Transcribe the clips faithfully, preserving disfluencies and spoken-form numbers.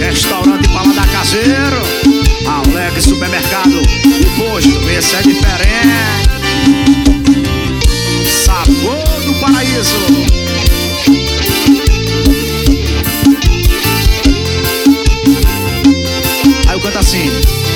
Restaurante Paladar Caseiro, Alex Supermercado e Posto, esse é diferente. Sabor do Paraíso. Aí eu canto assim: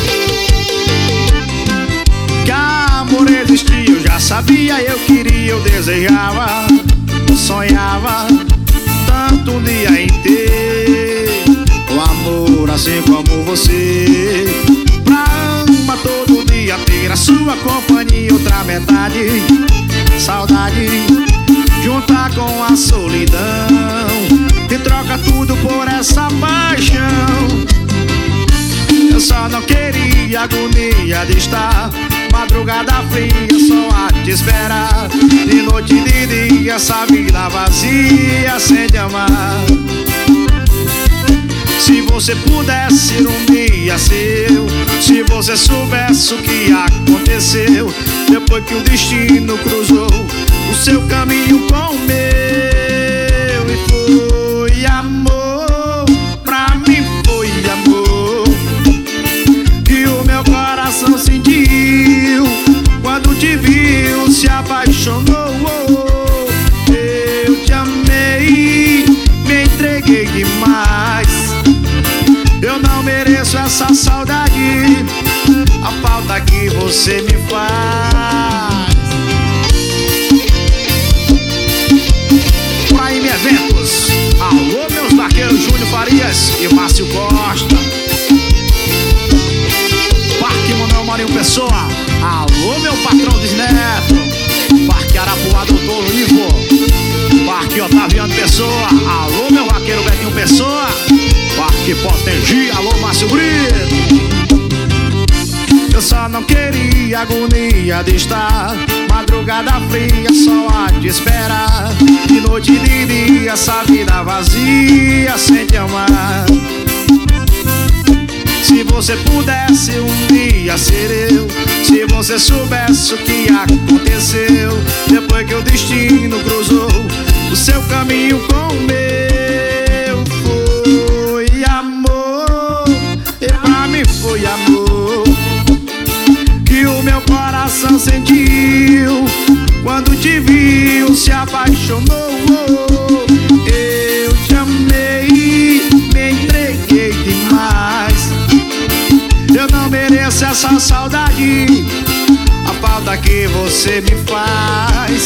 que amor existia, eu já sabia, eu queria, eu desejava, eu sonhava tanto um dia inteiro. O amor assim como você, pra ama todo dia ter a sua companhia, outra metade, saudade, juntar com a solidão, e troca tudo por essa paixão. Eu só não queria agonia de estar madrugada fria só a te esperar, de noite e de dia essa vida vazia sem te amar. Se você pudesse um dia ser eu, se você soubesse o que aconteceu depois que o destino cruzou o seu caminho com o meu, e foi amor, pra mim foi amor, que o meu coração sentiu quando te viu, se apaixonou. Eu te amei, me entreguei demais. Eu não mereço essa saudade, a falta que você me faz. Prime Eventos, alô meus vaqueiros Júnior Farias e Márcio Costa. Parque Manuel Marinho Pessoa, alô meu patrão Desneto. Parque Arapuá Doutor Ivo, Parque Otaviano Pessoa, alô meu vaqueiro Betinho Pessoa. Parque Potengi, alô Márcio Brito. Eu só não queria agonia de estar madrugada fria só a te esperar, de noite e de dia essa vida vazia sem te amar. Se você pudesse um dia ser eu, se você soubesse o que aconteceu depois que o destino cruzou o seu caminho com o meu, foi amor, e pra mim foi amor, que o meu coração sentiu quando te viu, se apaixonou. Eu te amei, me entreguei demais. Eu não mereço essa saudade, a falta que você me faz.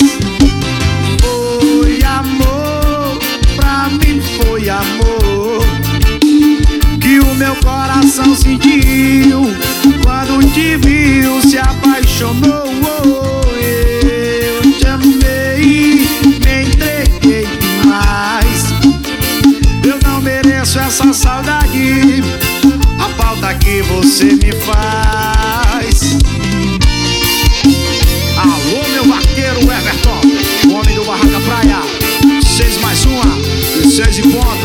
Foi amor, pra mim foi amor, que o meu coração sentiu quando te viu, se apaixonou. Eu te amei, me entreguei demais. Eu não mereço essa saudade, a falta que você me faz. Alô meu vaqueiro Everton, homem do Barraca Praia. Seis mais uma e seis e ponto.